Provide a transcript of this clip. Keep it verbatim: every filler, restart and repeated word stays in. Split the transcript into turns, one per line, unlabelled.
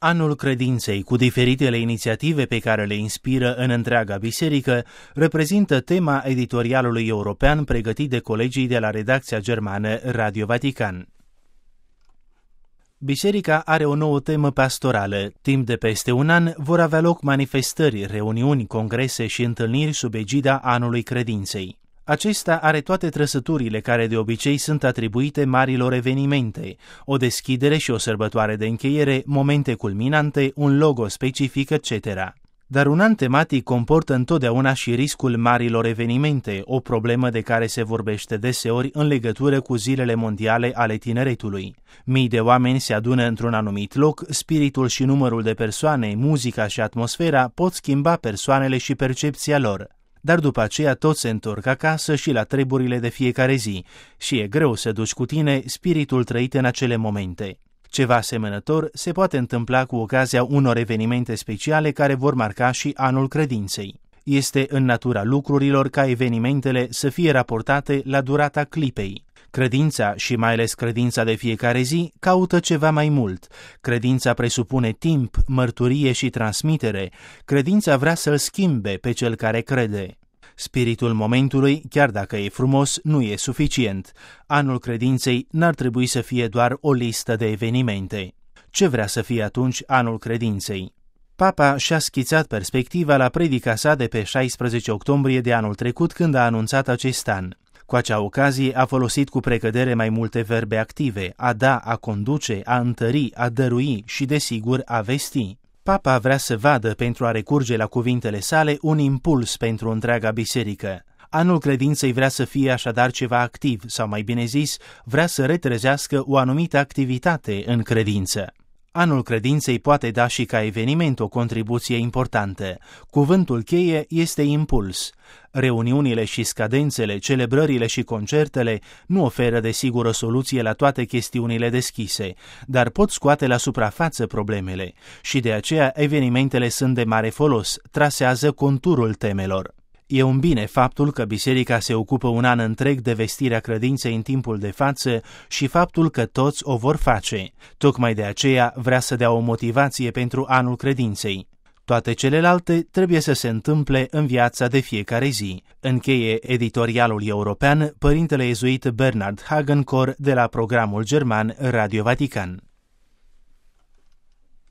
Anul credinței, cu diferitele inițiative pe care le inspiră în întreaga biserică, reprezintă tema editorialului european pregătit de colegii de la redacția germană Radio Vatican. Biserica are o nouă temă pastorală. Timp de peste un an vor avea loc manifestări, reuniuni, congrese și întâlniri sub egida Anului Credinței. Acesta are toate trăsăturile care de obicei sunt atribuite marilor evenimente, o deschidere și o sărbătoare de încheiere, momente culminante, un logo specific, et cetera. Dar un an tematic comportă întotdeauna și riscul marilor evenimente, o problemă de care se vorbește deseori în legătură cu zilele mondiale ale tineretului. Mii de oameni se adună într-un anumit loc, spiritul și numărul de persoane, muzica și atmosfera pot schimba persoanele și percepția lor. Dar după aceea toți se întorc acasă și la treburile de fiecare zi și e greu să duci cu tine spiritul trăit în acele momente. Ceva asemănător se poate întâmpla cu ocazia unor evenimente speciale care vor marca și Anul Credinței. Este în natura lucrurilor ca evenimentele să fie raportate la durata clipei. Credința și mai ales credința de fiecare zi caută ceva mai mult. Credința presupune timp, mărturie și transmitere. Credința vrea să-l schimbe pe cel care crede. Spiritul momentului, chiar dacă e frumos, nu e suficient. Anul Credinței n-ar trebui să fie doar o listă de evenimente. Ce vrea să fie atunci Anul Credinței? Papa și-a schițat perspectiva la predica sa de pe șaisprezece octombrie de anul trecut, când a anunțat acest an. Cu acea ocazie a folosit cu precădere mai multe verbe active: a da, a conduce, a întări, a dărui și, desigur, a vesti. Papa vrea să vadă, pentru a recurge la cuvintele sale, un impuls pentru întreaga biserică. Anul Credinței vrea să fie așadar ceva activ, sau mai bine zis, vrea să retrezească o anumită activitate în credință. Anul Credinței poate da și ca eveniment o contribuție importantă. Cuvântul cheie este impuls. Reuniunile și scadențele, celebrările și concertele nu oferă desigur o soluție la toate chestiunile deschise, dar pot scoate la suprafață problemele și de aceea evenimentele sunt de mare folos, trasează conturul temelor. E un bine faptul că biserica se ocupă un an întreg de vestirea credinței în timpul de față și faptul că toți o vor face. Tocmai de aceea vrea să dea o motivație pentru Anul Credinței. Toate celelalte trebuie să se întâmple în viața de fiecare zi. Încheie editorialul european părintele iezuit Bernhard Hagenkor de la programul german Radio Vatican.